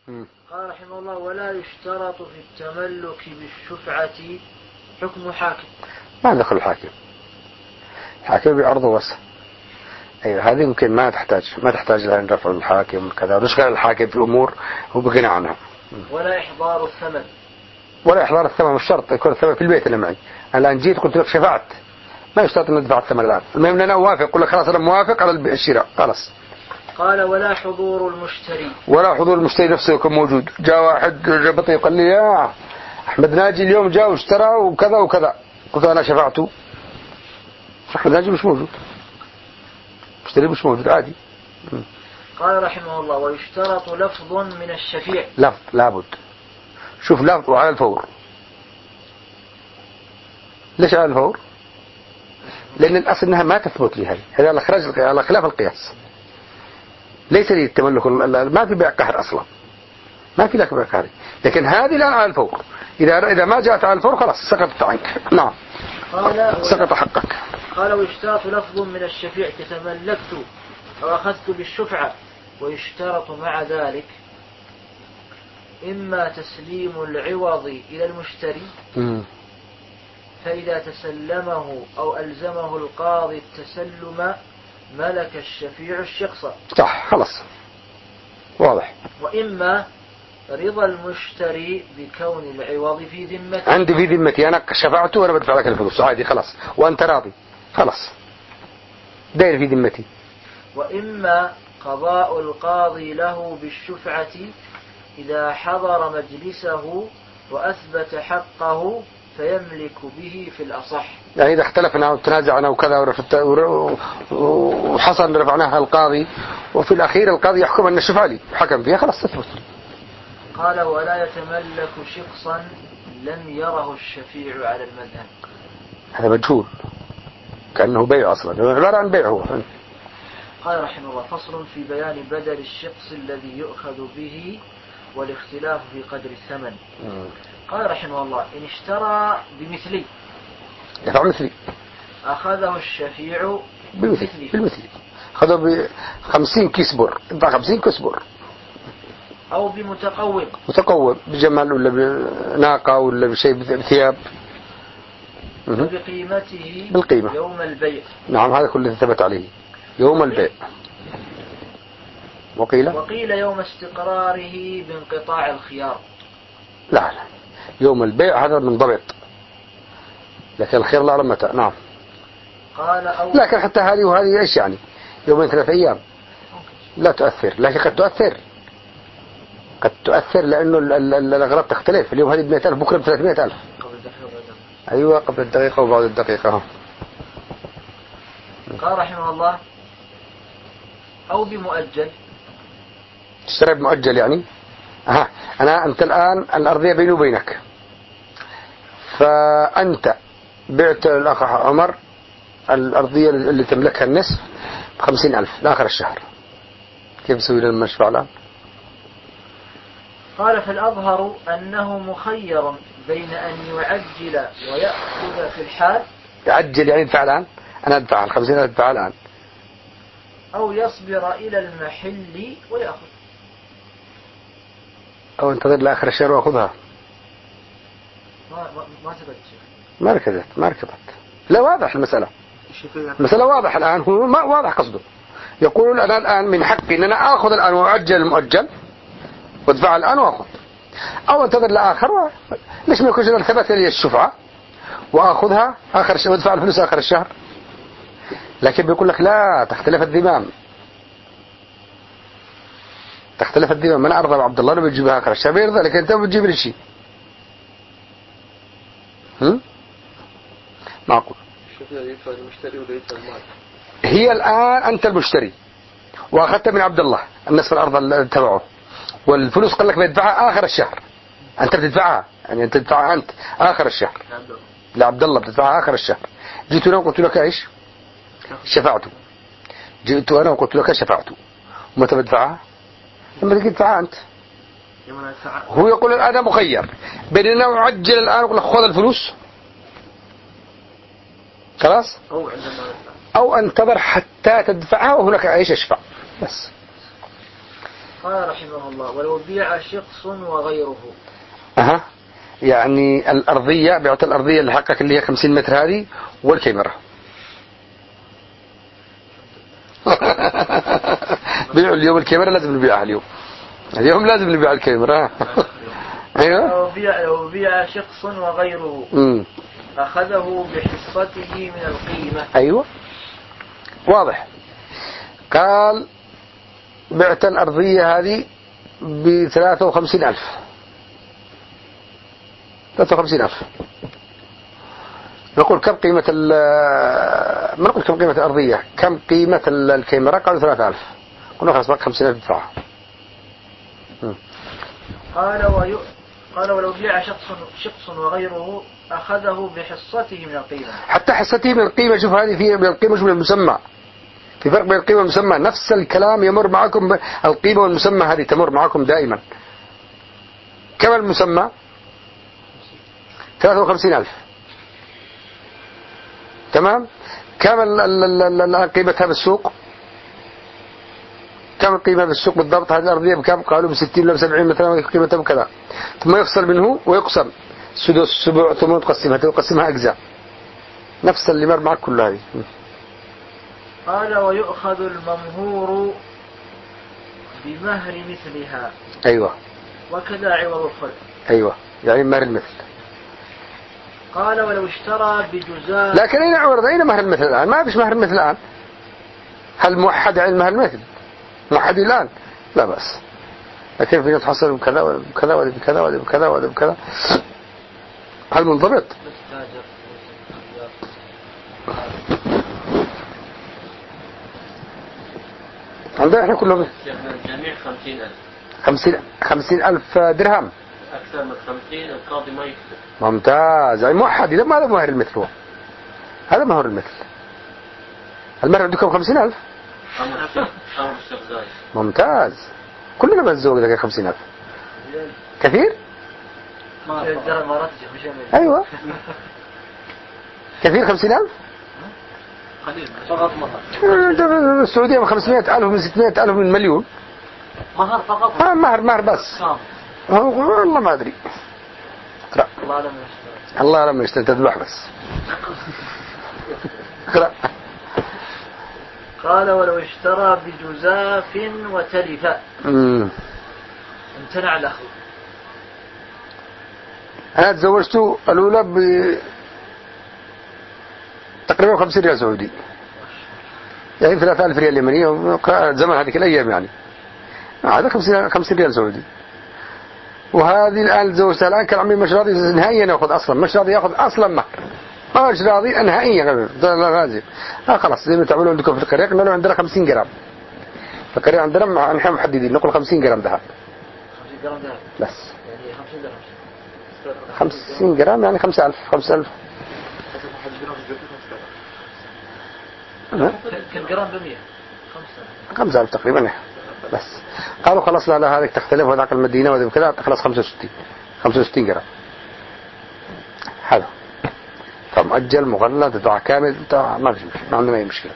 قال رحمه الله: ولا يشترط في التملك بالشفعة حكم حاكم. ما دخل الحاكم، الحاكم بعرضه وسع. أيوة هذه يمكن ما تحتاج لأن رفع الحاكم كذا، ونشغل الحاكم في أمور هو بغنى عنها. ولا إحضار الثمن. ولا إحضار الثمن، مش شرط يكون الثمن في البيت اللي معي. أنا الآن جيت قلت لك شفعت، ما يشترط أن ندفع الثمن الآن. المهم أنا موافق، أقول لك خلاص أنا موافق على الشراء خلاص. قال: ولا حضور المشتري. ولا حضور المشتري نفسه يكون موجود. جاء واحد جبطي قال لي: يا أحمد ناجي اليوم جاء واشترى وكذا وكذا، قلت أنا شفعته. أحمد ناجي مش موجود، مشتري مش موجود عادي. قال رحمه الله: ويشترط لفظ من الشفيع. لفظ لابد. شوف لفظ وعلى الفور. ليش على الفور؟ لأن الأصل أنها ما تثبت لي هذا على خلاف القياس. ليس لي التملك، ما في بيع قهر أصلا، ما في لك بيع قهر. لكن هذه الآن على الفور، إذا ما جاءت على الفور خلاص سقطت عنك. نعم سقط حقك. قال: ويشترط لفظ من الشفيع كتملكت أو أخذت بالشفعة. ويشترط مع ذلك إما تسليم العوض إلى المشتري، فإذا تسلمه أو ألزمه القاضي التسلم ملك الشفيع الشخص. صح خلاص واضح. وإما رضا المشتري بكون العوض في ذمتي. عندي في ذمتي، أنا شفعته وأنا بدفع لك الفلوس عادي خلاص، وأنت راضي خلاص داير في ذمتي. وإما قضاء القاضي له بالشفعة إذا حضر مجلسه وأثبت حقه فيملك به في الأصح. يعني إذا اختلفنا وتنازعنا وكذا وحصل رفعناها القاضي، وفي الأخير القاضي يحكم أن الشفعة لي وحكم فيها خلاص تثبت. قال: ولا يتملك شخصا لم يره الشفيع على المذهب. هذا مجهول كأنه بيع أصلا، عبارة عن بيع هو. قال رحمه الله: فصل في بيان بدل الشخص الذي يؤخذ به والاختلاف في قدر الثمن. قال رحمه الله: إن اشترى بمثلي دفع مثلي أخذه الشفيع بالمثلي، أخذه ب50 كيس بر، دفع 50 كيس بر. أو بمتقوم، متقوم بجمل ولا بناقة ولا بشيء بثياب، وبقيمته بالقيمة يوم البيع. نعم هذا كله ثبت عليه يوم البيع. وقيل يوم استقراره بانقطاع الخيار. لا يوم البيع هذا منضبط، لكن الخير لا أعلم متى. نعم. قال لكن حتى هذه وهذه إيش يعني 2-3 أيام لا تؤثر، لكن قد تؤثر لأنه الأغراض تختلف. اليوم هذه ب100,000 بكرة ب300,000. أيوة قبل الدقيقة وبعد الدقيقة. قال رحمه الله: أو بمؤجل. تشتري بمؤجل يعني أنت الآن الأرضية بيني وبينك، فأنت بعت الأخ عمر الأرضية اللي تملكها النصف ب50,000 لآخر الشهر، كيف يسوي لنا المشفع الآن؟ قال: فالأظهر أنه مخير بين أن يعجل ويأخذ في الحال. يعجل يعني يدفع الآن، أنا أدفع 50,000 أدفع الآن، أو يصبر إلى المحل ويأخذ، أو انتظر لآخر الشهر وأخذها. ما ركضت. لا واضح المسألة واضح الآن، هو ما واضح قصده. يقول أنا الآن من حقي أن أنا أخذ الآن وأعجل المؤجل وادفع الآن وأخذ، أو انتظر لآخر ليش ما يكونش أنا ثبت لي الشفعة وأخذها آخر الشهر وادفع الفلوس آخر الشهر. لكن بيقول لك لا، تختلف الذمام. من أرضى عبد الله لو بتجيبها آخر الشهر بيرضى، لكن أنت بتجيب لي شيء معقول. هي الآن أنت المشتري وأخذت من عبد الله النصف الأرض اللي تبعه، والفلوس قال لك بيدفعها آخر الشهر. أنت بتدفعها يعني أنت تدفعها أنت آخر الشهر لعبد الله، بتدفعها آخر الشهر. جيت أنا وقلت لك إيش؟ شفعته. جئت أنا وقلت لك شفعته، ومتى بدفعها؟ لما تجي تدفعها أنت. هو يقول أنا مخير بين أن أعجل الآن وأقول لك خذ الفلوس خلاص، أو انتظر حتى تدفعها وهناك عيش اشفع بس. قال رحمه الله ولو بيع شخص وغيره. يعني الأرضية، بعت الأرضية اللي حقك اللي هي 50 متر هذه والكاميرا. بيعوا اليوم الكاميرا، لازم نبيعها اليوم لازم نبيع الكاميرا. أيوة. لو بيع شخص وغيره أخذه بحصته من القيمة. أيوة واضح. قال بعت الأرضية هذه ب53,000. 53,000. نقول كم قيمة ما نقول كم قيمة الأرضية، كم قيمة الكاميرا؟ قالوا 3,000. قلنا خلاص بقى 50,000 دفعها. قال ولو بيع شخص وغيره أخذه بحصته من القيمة. حتى حصته من القيمة. شوف هذه في من القيمة، شوف من المسمى. في فرق بين القيمة والمسمى. نفس الكلام يمر معكم، القيمة والمسمى هذه تمر معكم دائما. كم المسمى؟ 53,000. تمام. كم قيمتها بالسوق؟ كم القيمة بالسوق بالضبط؟ هذه الأرضية بكم؟ قالوا ب60 ولا ب70 مثلا، قيمتها بكذا. ثم يفصل منه ويقسم سدس سبع، ثم تقسمها أجزاء. نفس اللي مر معك كل هذه. قال ويؤخذ الممهور بمهر مثلها. أيوة. وكذا عوض الخلق. أيوة يعني مهر المثل. قال ولو اشترى بجزاء. لكن أين عوض؟ أين مهر المثل الآن؟ ما فيش مهر المثل الآن. هل موحد عن مهر المثل؟ موحد الآن؟ لا بأس. لكن في تحصل بكذا وبكذا وبكذا وبكذا وبكذا. هل منضبط؟ عندنا احنا كلهم الجميع 50,000. 50,000 درهم. أكثر من 50 القاضي ما يكتب. ممتاز. يعني موحد. إذا ما هذا مهر المثل، هو هذا مهر المثل. المهر عندكم 50,000. ممتاز. كلنا بنزوج إذا كان 50,000 كثير. أيوة كثير 50,000. قليل فقط مهر. السعودية من 500,000 من 600,000 من مليون. مهر فقط. مهر بس. والله ما أدري. اقرأ. الله لم يشتري تذبح بس. اقرأ. قال ولو اشترى بجزاف وتلف امتنع الأخذ. أنا تزوجت الأولى تقريبا 50 ريال سعودي، يعني 3,000 ريال يمنية زمن هذيك الأيام، يعني هذا 50 ريال سعودي. وهذه الآن تزوجتها الآن كان عمي مش راضي نهائيا يأخذ أصلا، مش راضي يأخذ أصلا ما مش راضي نهائيا. غازي خلاص زي ما تعملوا عندكم في القرية، قلنا له عندنا 50 جرام في القرية، عندنا نحن محددين نقول 50 جرام ذهب. 50 جرام ذهب بس يعني 50 درهم. 50 جرام يعني 5,000. كم جرام ب100؟ 5,000 تقريبا. بس قالوا خلاص لا هذيك تختلف، وذاك المدينة وذاك كذا خلاص 65 جرام هذا. فمؤجل مغلى تدفع كامل ما في مشكلة، ما عندنا أي مشكلة.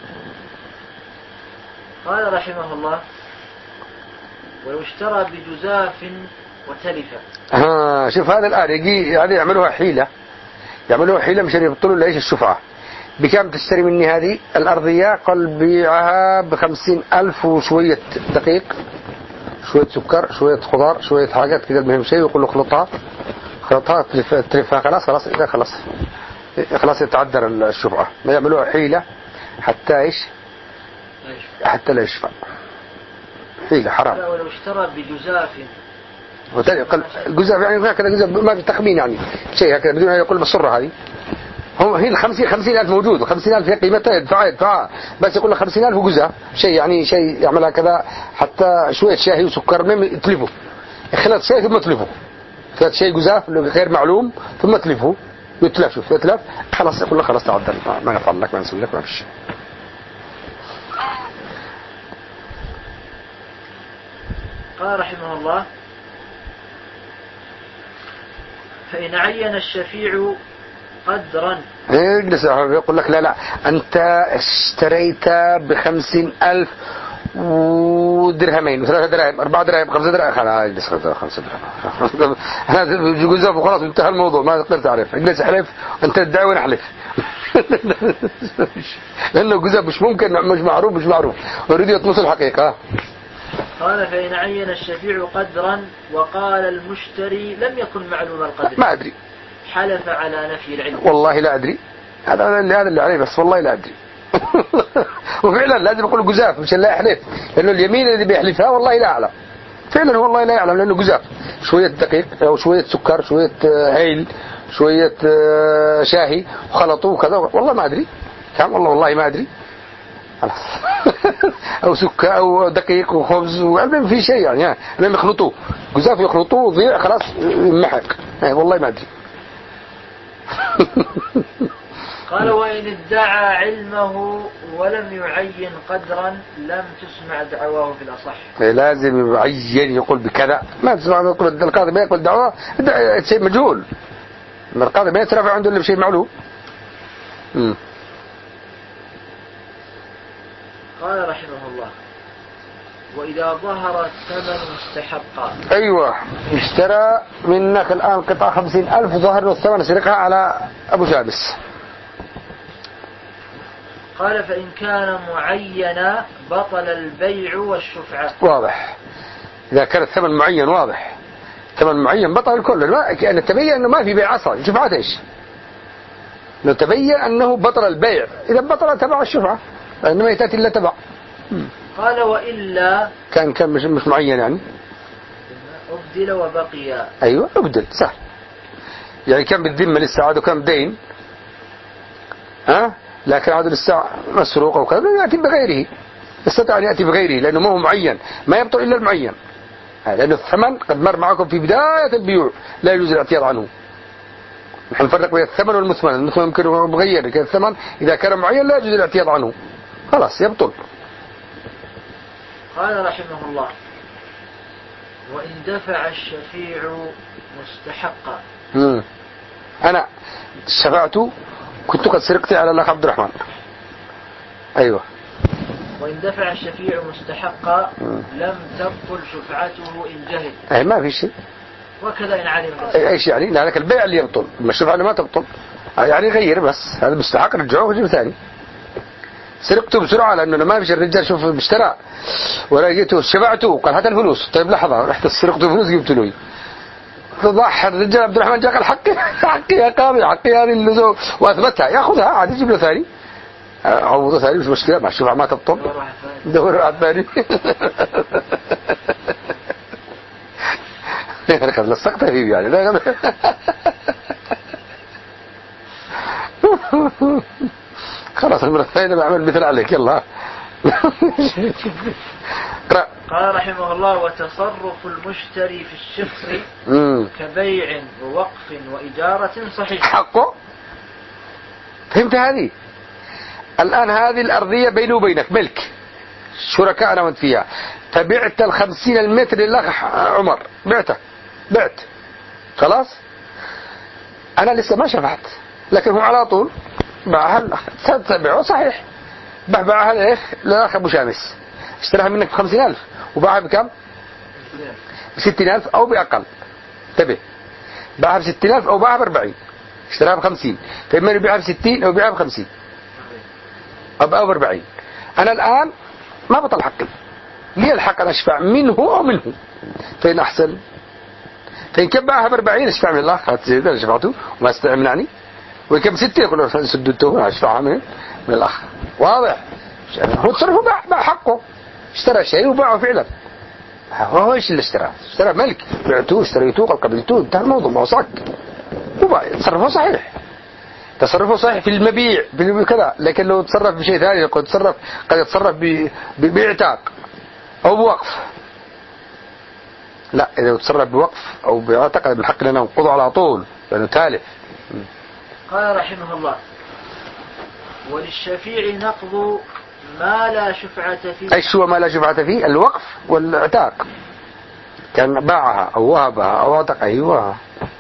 قال رحمه الله ولو اشترى بجزاف وتلف. شوف هذا الآن يجي هذه يعملوها حيلة مشان يبطلوا ليش الشفعة. بكم تشتري مني هذه الأرضية؟ قال بيعها ب50,000 وشوية دقيق، شوية سكر، شوية خضار، شوية حاجات كذا، المهم شيء، ويقول له خلطها تلفها. خلاص إذا خلاص يتعذر الشفعة. ما يعملوها حيلة حتى إيش؟ حتى لا يشفع. حيلة حرام. ولو اشترى بجزاف. الجزاف يعني هكذا جزاف ما في تخمين، يعني شيء هكذا بدون أن يقول بالصرة هذه. هي 50,000 موجود، و50,000 هي قيمتها يدفعها، بس يقول لك 50,000 وجزاف شيء، يعني شيء يعملها كذا، حتى شوية شاهي وسكر مهم يتلفه، خلط شيء ثم تلفه، خلط شيء جزاف غير معلوم ثم تلفه، يتلف خلاص يقول لك خلاص تعدل، ما نفعل لك ما نسوي لك ما فيش. قال رحمه الله فإن عين الشفيع قدرا. يجلس يقول لك لا أنت اشتريت ب50,000 ودرهمين وثلاثة دراهم 4 دراهم 5 دراهم خلاص 5 دراهم هذا جزاف وخلاص انتهى الموضوع ما تقدر تعرف اجلس احلف انت تدعي وانا احلف لانه جزاف مش ممكن مش معروف يريد يطمس الحقيقة. قال فإن عين الشفيع قدرا وقال المشتري لم يكن معلوم القدر ما ادري حلف على نفي العلم. والله لا ادري هذا اللي عليه بس والله لا ادري. وفعلا لازم يقول جزاف مش لا يحلف لانه اليمين الذي بيحلفها والله لا اعلم فعلا والله لا يعلم لانه جزاف شوية دقيق او شوية سكر شوية هيل شوية شاهي وخلطوه وكذا والله ما ادري كم والله ما ادري خلاص. او سكر او دقيق وخبز وعلم في شيء يعني لما يخلطوه جزاف يخلطوه وضيع خلاص محق والله ما ادري. قال وإن ادعى علمه ولم يعين قدرا لم تسمع دعواه في الأصح. لازم يعين يقول بكذا ما تسمع يقول القاضي ما يقول دعوة شيء مجهول القاضي ما يترفع عنده إلا بشيء معلوم. قال رحمه الله وإذا ظهر الثمن مستحقا. أيوة اشترى منك الآن قطعة 50,000 وظهر له الثمن سرقها على أبو شابس. قال فإن كان معينا بطل البيع والشفعة. واضح إذا كان الثمن معين واضح ثمن معين بطل الكل لأن تبين أنه ما في بيع أصلا شفعة إيش لو تبين أنه بطل البيع إذا بطل تبع الشفعة لأنه ما يتأتي إلا تبع. قال وإلا كان مش معين يعني أبدل وبقي. أيوة أبدل سهل يعني كان بالذمة لسه عاد وكان بدين لكن عاد لسه مسروق أو كذا يأتي بغيره يستطيع أن يأتي بغيره لأنه ما هو معين ما يبطل إلا المعين لأن الثمن قد مر معكم في بداية البيوع لا يجوز الاعتياض عنه. نحن نفرق بين الثمن والمثمن المثمن يمكن مغير لكن الثمن إذا كان معين لا يجوز الاعتياض عنه خلاص يبطل. قال رحمه الله وإن دفع الشفيع مستحقا. أنا شفعت كنت قد سرقت على الأخ عبد الرحمن. أيوة وإن دفع الشفيع مستحقا لم تبطل شفعته إن جهل. أي ما في شيء. وكذا إن علم. إيش يعني لك البيع اللي يبطل ما الشفعة اللي ما تبطل يعني غير بس هذا مستحق رجعوه وجيب ثاني. سرقته بسرعة لأنه ما فيش الرجال شوف باشترى ولا جيته شفعته قال هات الفلوس طيب لحظة رحت سرقته فلوس جبت له فضح الرجال عبد الرحمن جاء قال حقي يا قاضي حقي هذه اللزوم وأثبتها يأخذها عاد يجيب له ثاني عوضه ثاني مش مشكلة مع الشفعة ما تبطل دور على الثاني. يعني قد لصقتها فيه يعني لا خلاص المرة الثانية بعمل مثل عليك يلا. قال رحمه الله وتصرف المشتري في الشخص كبيع ووقف وإجارة صحيح. حقه فهمت هذه الآن هذه الأرضية بيني وبينك ملك شركاء أنا وانت فيها فبعت 50 المتر للأخ عمر بعت خلاص أنا لسه ما شفعت لكن هو على طول باعها تبيعه صحيح باعها للأخ أبو شامس اشتراها منك ب50,000 وباعها بكم 60,000 أو بأقل تبه باعها ب60,000 أو باعها ب40 اشتراها ب50 فإما يبيعها ب60 أو يبيعها ب50 أو ب40 أنا الآن ما بطل حقي لي الحق أن أشفع منه أو منه فإن أحسن فإن كان باعها ب40 أشفع من الله هاتزيد أنا شفعته وما استعملني وإن كان ب60 يقول سددته أشفعها من الأخ واضح هو تصرفه باع حقه اشترى شيء وباعه فعلا هو ايش اللي اشترى ملك بعتوه اشتريتوه قبلتوه انتهى الموضوع ما هو صك تصرفه صحيح في المبيع كذا لكن لو تصرف بشيء ثاني قد يتصرف باعتاق او بوقف لا اذا تصرف بوقف او باعتاق من حقنا ننقضه على طول لانه تالف. قال رحمه الله وللشفيع نقض ما لا شفعة فيه. ايش هو ما لا شفعة فيه؟ الوقف والعتاق كان باعها او وهبها او اعتق. ايوه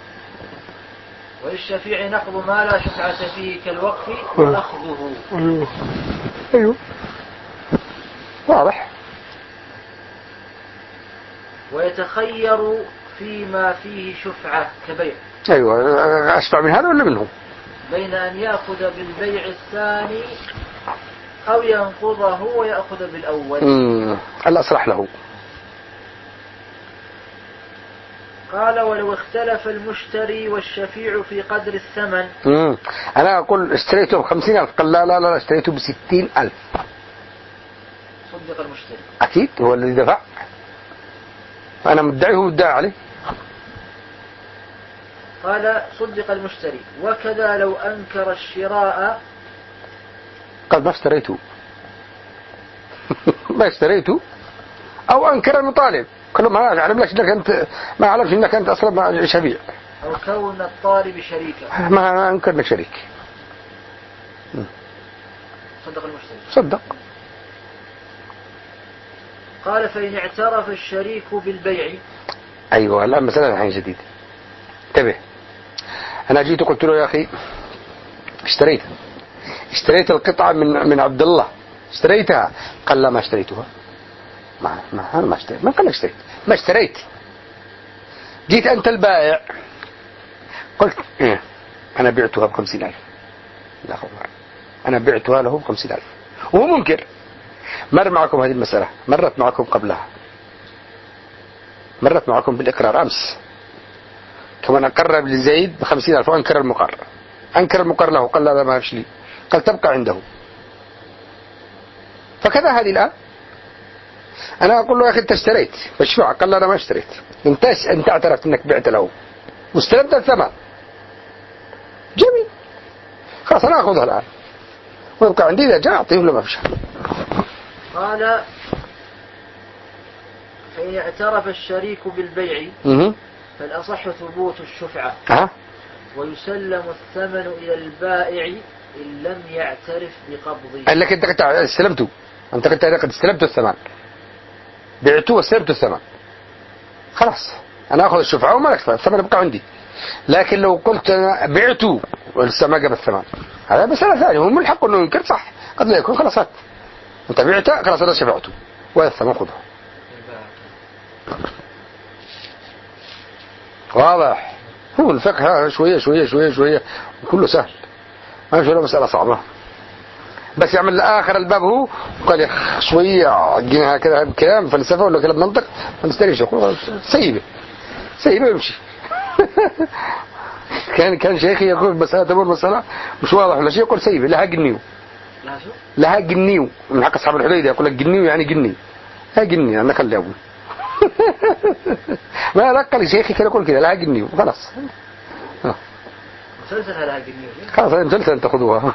وللشفيع نقض ما لا شفعة فيه كالوقف وأخذه. ايوه واضح ويتخير فيما فيه شفعة كبيع. أيوة، أشفع من هذا ولا منه؟ بين أن يأخذ بالبيع الثاني أو ينقضه ويأخذ بالأول. الأصلح له. قال ولو اختلف المشتري والشفيع في قدر الثمن. أنا أقول اشتريته ب50,000، قال لا اشتريته ب60,000. صدق المشتري. أكيد هو الذي دفع، أنا مدعي هو مدعي عليه. قال صدق المشتري. وكذا لو أنكر الشراء. قال ما اشتريته ما اشتريته، أو أنكر المطالب، قال ما أعلمش إنك أنت أصلا شبيع، أو كون الطالب شريكا. ما أنكرنا شريك. صدق المشتري. صدق. قال فإن اعترف الشريك بالبيع. أيوة، الآن مسألة الحين جديدة، انتبه. أنا جيت وقلت له يا أخي اشتريت القطعة من عبد الله، اشتريتها؟ قال لا ما اشتريتها. ما اشتريت. ما قال لك اشتريت؟ ما اشتريت. جيت أنت البائع قلت أنا بعتها ب50,000. لا خبر، أنا بعتها له ب50,000 وهو منكر. مر معكم هذه المسألة، مرت معكم قبلها، مرت معكم بالإقرار أمس. كمان أقر لزيد ب50,000 وأنكر المقر. أنكر المقر له، قال لا ما فيش لي، قال تبقى عنده. فكذا هذه الآن أنا أقول له يا أخي أنت اشتريت مشفوع، قال لا أنا ما اشتريت. أنت اعترفت أنك بعت له واستلمت الثمن، جميل، خلاص أنا أخذها الآن ويبقى عندي، إذا جاء أعطيه ولا ما فيش. قال فإن اعترف الشريك بالبيع فالأصح ثبوت الشفعة. ويسلم الثمن إلى البائع إن لم يعترف بقبضه. قال لك أنت استلمته، أنت قد استلمت الثمن، بعته واستلمت الثمن، خلاص أنا أخذ الشفعة وما لك الثمن يبقى عندي. لكن لو قلت أنا بعته ولسه ما قبل الثمن، هذا مسألة ثانية، هو من الحق أنه ينكر، صح، قد لا يكون، خلاص أنت بعته، خلاص أنا شفعته والثمن خذه. واضح؟ هو الفقه شوية شوية شوية شوية وكله سهل، ما في ولا مسألة صعبة. بس يعمل آخر الباب هو قال يا شوية عجينا هكذا بكلام فلسفة ولا كلام منطق فنستريش، يقول سيبه يمشي. كان شيخي يقول مسألة تقول مسألة مش واضح ولا شيء، يقول سيبه لها جنيو من حق أصحاب الحديدة، يقول لك جنيو يعني جني، ها جني أنا خلي أبوي. ما لقى شيخي كان يقول كذا لها جنيو، خلاص خلاص مسلسل أن تأخذوها.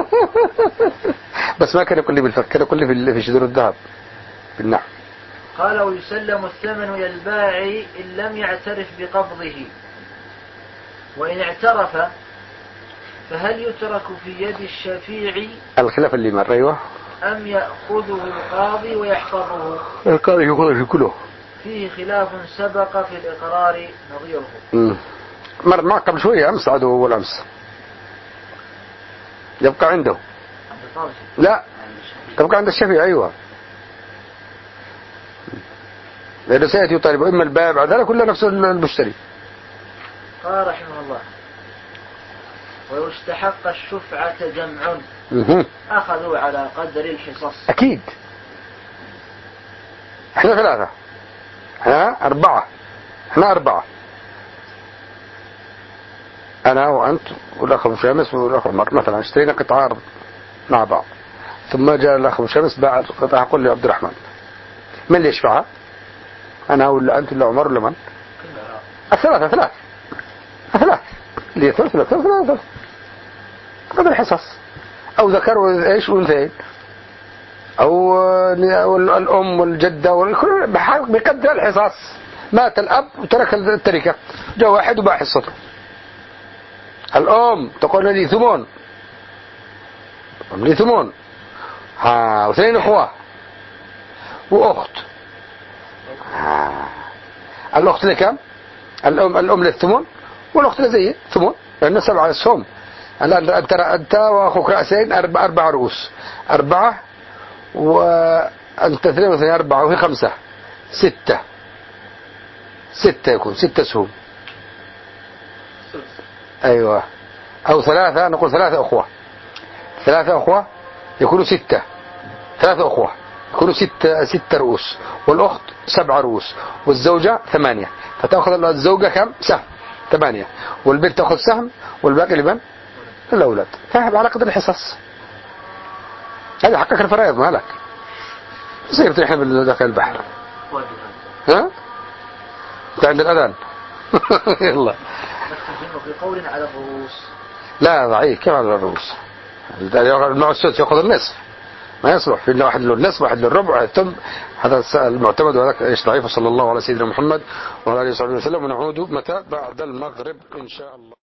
بس ما كان يقول لي بالفك، كان يقول لي في شذور الذهب بالنحو. قال ويسلم الثمن إلى البائع إن لم يعترف بقبضه، وإن اعترف فهل يترك في يد الشفيع الخلاف اللي مر، أيوه، أم يأخذه القاضي ويحفظه؟ القاضي يأخذه في كله. فيه خلاف سبق في الإقرار نظيره. مر معك قبل شوية أمس، عدو أول أمس، يبقى عنده. لا، تبقى عند الشفيع، أيوة، لأنه سيأتي يطالب إما البائع بعد ذلك كل نفسه المشتري. قال رحمه الله ويستحق الشفعة جمع أخذوا على قدر الحصص. أكيد احنا 3، احنا 4، أنا وأنت والأخ أبو شامس والأخ عمر مثلا اشترينا قطعة أرض مع بعض، ثم جاء الأخ أبو شامس باع القطعة، قل لي عبد الرحمن من اللي يشفعها؟ أنا ولا أنت ولا عمر ولا من؟ الثلاث اللي ثلاث قدر الحصص، أو ذكر وإيش وانثيين، أو الأم والجدة والكل بقدر الحصص. مات الأب وترك التركة، جاء واحد وباع حصته. الأم تقول لي ثمون، واثنين أخوة وأخت، الأخت لكم؟ الأم للثمون والأخت لزي ثمون، لأنه 7 أسهم. الآن أنت وأخوك رأسين 4 رؤوس، 4 وأنت 2 و2 4 وهي 5 6، 6 يكون 6 سهم. أيوة. أو 3 نقول 3 أخوة. 3 أخوة يكونوا 6. 3 أخوة يكونوا 6 رؤوس، والأخت 7 رؤوس، والزوجة 8. فتأخذ الزوجة كم؟ سهم 8، والبنت تأخذ سهم، والباقي لمن؟ الأولاد. فاهم؟ على قدر الحصص. هذه حقك الفرائض مالك. صيرت احنا بالداخل البحر. ها؟ انت عند الأذان. يلا. في قول على الرؤوس. لا ضعيف. كيف على الرؤوس؟ المع السدس يأخذ النصف، ما يصلح. في واحد له النصف، واحد له الربع، واحد ثلث. هذا المعتمد، وهذاك ايش ضعيف. صلى الله على سيدنا محمد وعلى اله وصحبه وسلم. ونعود متى؟ بعد المغرب ان شاء الله.